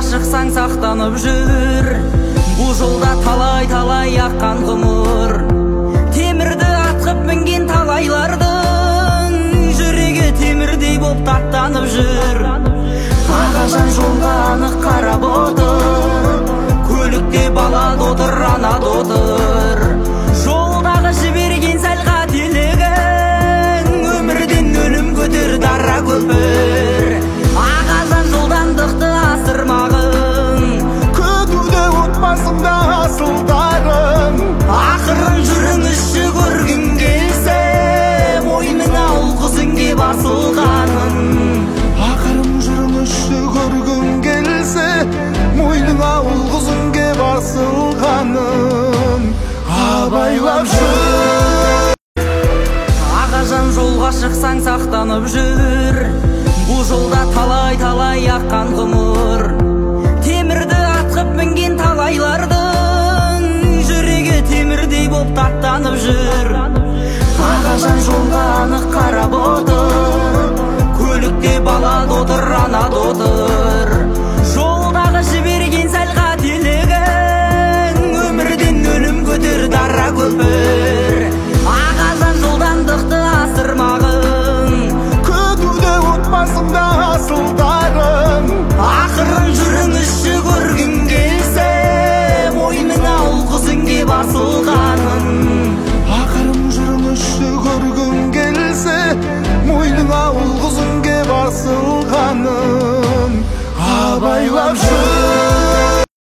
шықсаң сақтанып жүр. Бұл жолда талай аққан ғұмыр, темірді атқып мінген талайлардың жүрегі темірдей боп таттанып жүр. Ағажан жолға анық қарап отыр, көлікте бала дотыр, ана дотыр. Жолдағы жіберген сәл қателігің өмірден өлім көтер дара көпір. Ағажан жолдандықты асырмағын, күтуді отбасымда асылдарым. ақырын жүріңізші көргің келсе, мойныңа ұл қызың кеп асылғанын. Ақырын жүріңізші көргің келсе, мойныңа ұл қызың кеп асылғанын. Абайлап жүр. Ағажан жолға шықсаң сақтанып жүр. Бұл жолда талай аққан ғұмыр, темірді атқып мінген талайлардың жүрегі темірдей боп таттанып жүр. Ағажан жолға анық қарап отыр, көлікте бала дотыр, ана дотыр. Жолдағы жіберген сәл қателігің өмірден өлім көтер дара көпір. Ағажан жолдандықты асырмағын, Күтуді отбасымда асылдарым. ақырын жүріңізші көргің келсе, мойныңа ұл қызың кеп асыл